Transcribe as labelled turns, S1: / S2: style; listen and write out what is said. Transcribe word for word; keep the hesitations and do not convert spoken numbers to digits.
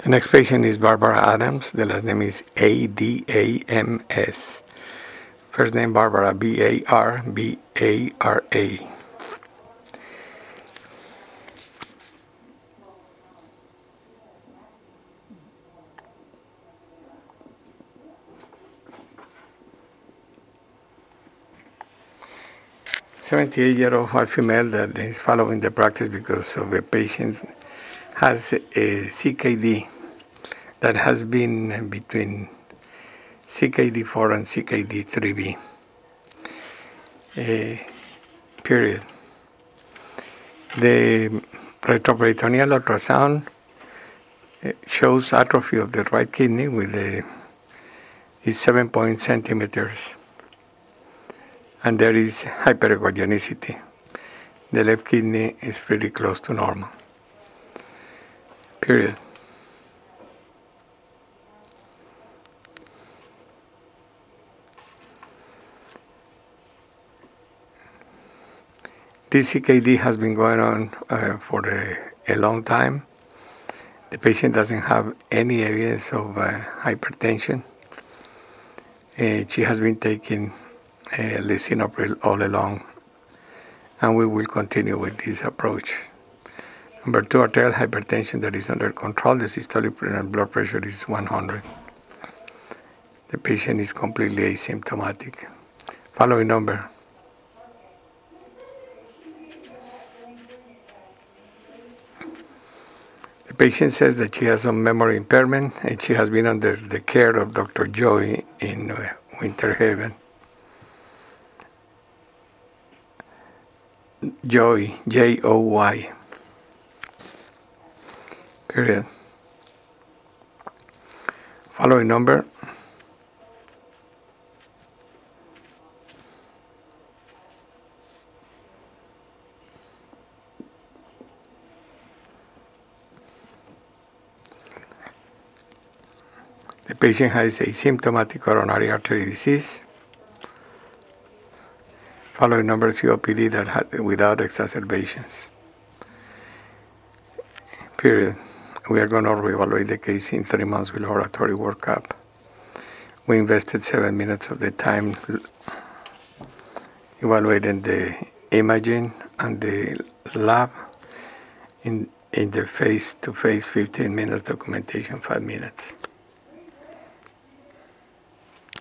S1: The next patient is Barbara Adams. The last name is A D A M S. First name Barbara, B A R B A R A. seventy-eight-year-old white female that is following the practice because of the patient has a C K D that has been between C K D four and C K D three B. Uh, period. The retroperitoneal ultrasound shows atrophy of the right kidney with a is seven point centimeters, and there is hyperechogenicity. The left kidney is pretty close to normal. Period. This C K D has been going on uh, for a, a long time. The patient doesn't have any evidence of uh, hypertension. Uh, she has been taking uh, lisinopril all along, and we will continue with this approach. Number two, arterial hypertension that is under control. The systolic blood pressure is one hundred. The patient is completely asymptomatic. Following number. The patient says that she has some memory impairment and she has been under the care of Doctor Joy in uh, Winter Haven. Joy, J O Y. Period. Following number. The patient has asymptomatic coronary artery disease. Following number, C O P D that had, without exacerbations. Period. We are going to reevaluate the case in three months with laboratory workup. We invested seven minutes of the time evaluating the imaging and the lab. In, in the face-to-face, fifteen minutes, documentation, five minutes.